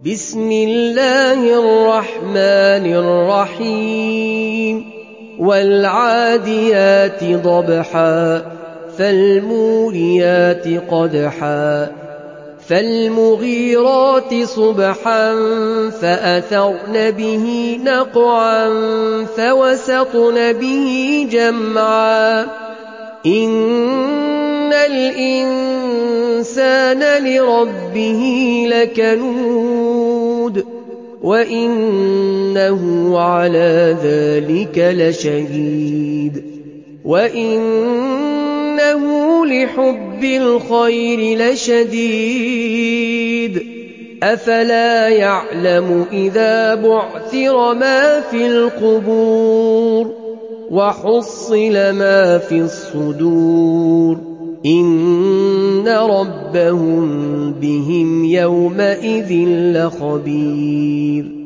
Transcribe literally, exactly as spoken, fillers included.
بسم الله الرحمن الرحيم والعاديات ضبحا فالموريات قدحا فالمغيرات صبحا فأثرن به نقعا فوسطن به جمعا إن الإنسان لربه لكنود وإنه على ذلك لشهيد وإنه لحب الخير لشديد أفلا يعلم إذا بعثر ما في القبور وحصل ما في الصدور إن ربهم بهم يومئذ لخبير